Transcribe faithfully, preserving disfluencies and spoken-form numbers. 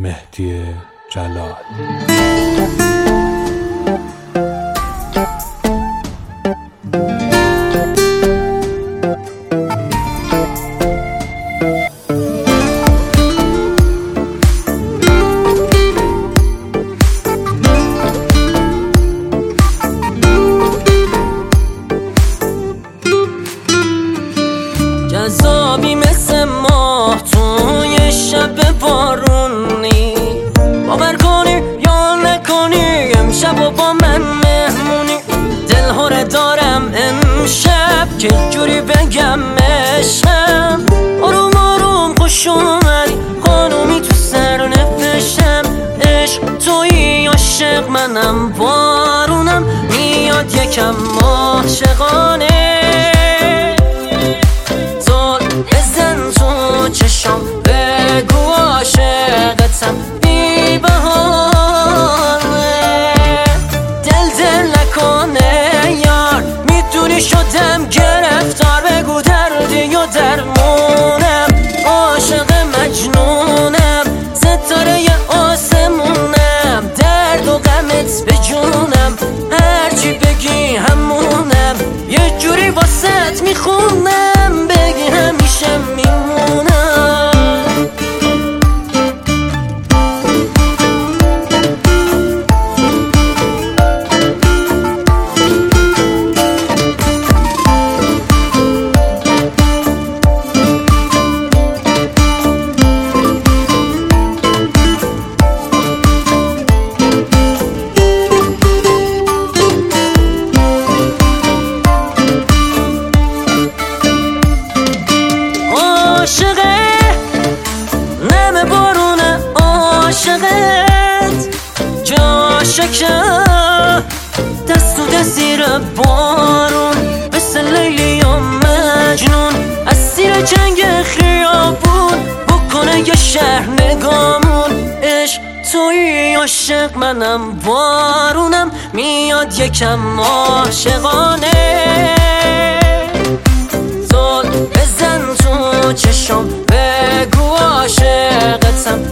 مهدی جلال. جذابی مثل ماه توی شب بارونی، باور کنی یا نکنی امشب و با من مهمونی. دلهوره دارم امشب که جوری بگمشم، آروم آروم خوش اومدی خانومی تو سر نفشم. عشق توی عاشق منم بارونم میاد یکم عاشقانه. چشم بگو عاشقتم بی بهانه. دل دل نکنه یار، میدونی شدم گرفتار. بگو دردی و درمونم، عاشق مجنونم، ستاره آسمونم، درد و غمت به جونم. هرچی بگی همونم، یه جوری واسط میخونم، بگی همیشه میمونم. عاشقه نم بارونه عاشقت، جا عاشقه دست و دست زیر بارون، مثل لیلی و مجنون. اسیر جنگ خیابون بکنه یه شهر نگامون. عشق توی عاشق منم بارونم میاد یکم عاشقانه. زل بزن تو چشم بگو عاشقتم